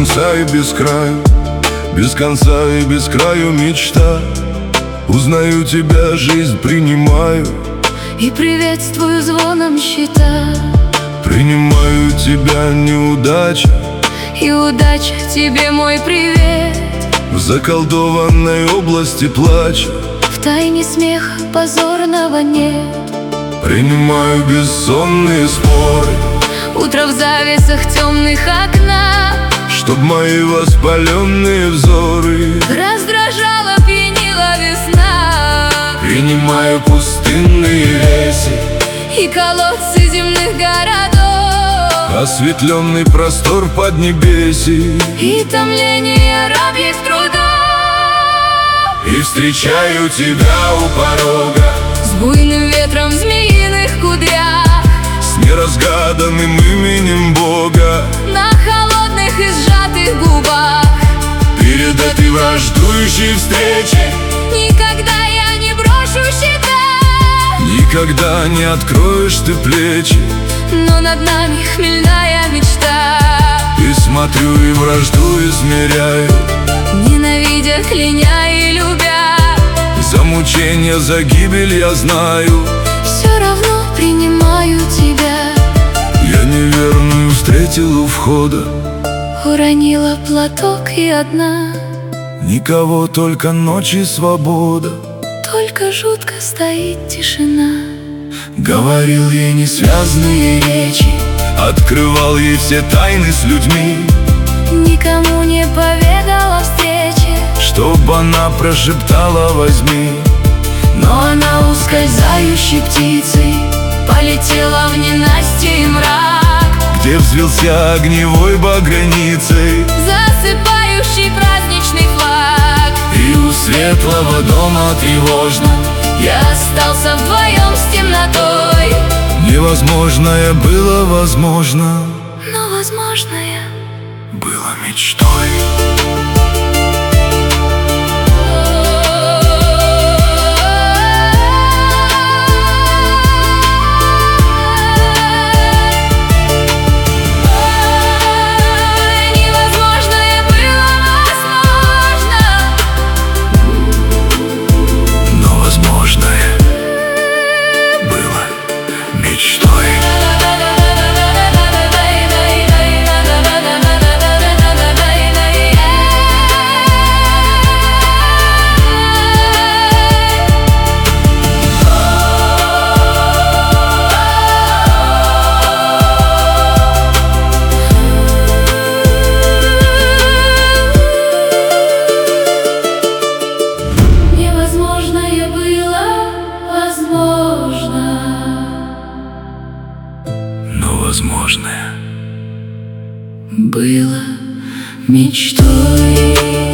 конца и без краю, без конца и без краю мечта. Узнаю тебя, жизнь принимаю и приветствую звоном щита. Принимаю тебя, неудача, и удача тебе мой привет. в заколдованной области плача. В тайне смеха позорного нет. Принимаю бессонные споры, Утро в завесах темных окна, чтоб мои воспаленные взоры раздражала, пьянила весна. Принимаю пустынные леси И колодцы земных городов, осветленный простор поднебесий. и томление рабьих трудов. И встречаю тебя у порога С буйным ветром в змеиных кудрях, с неразгаданным именем Бога. на холодных и сжатых губах. Перед этой враждующей встречей Никогда я не брошу щита, никогда не откроешь ты плечи. но над нами хмельная мечта. И смотрю, и вражду измеряю, Ненавидя, кляня и любя, за мучения, за гибель я знаю. все равно принимаю тебя. Я неверную встретил у входа, Уронила платок и одна, никого, только ночь и свобода. только жутко стоит тишина. Говорил ей несвязные речи, открывал ей все тайны с людьми, Никому не поведала встрече, чтоб она прошептала возьми. но она ускользающей птицей полетела в ненастье и мрак, Где взвился огневой багряницей, засыпающий праздничный флаг. и у светлого дома тревожно Я остался вдвоем с темнотой, невозможное было возможно, но возможное было мечтой. невозможное было возможно, Но возможное было мечтой. Невозможное было возможно, Но возможное было мечтой.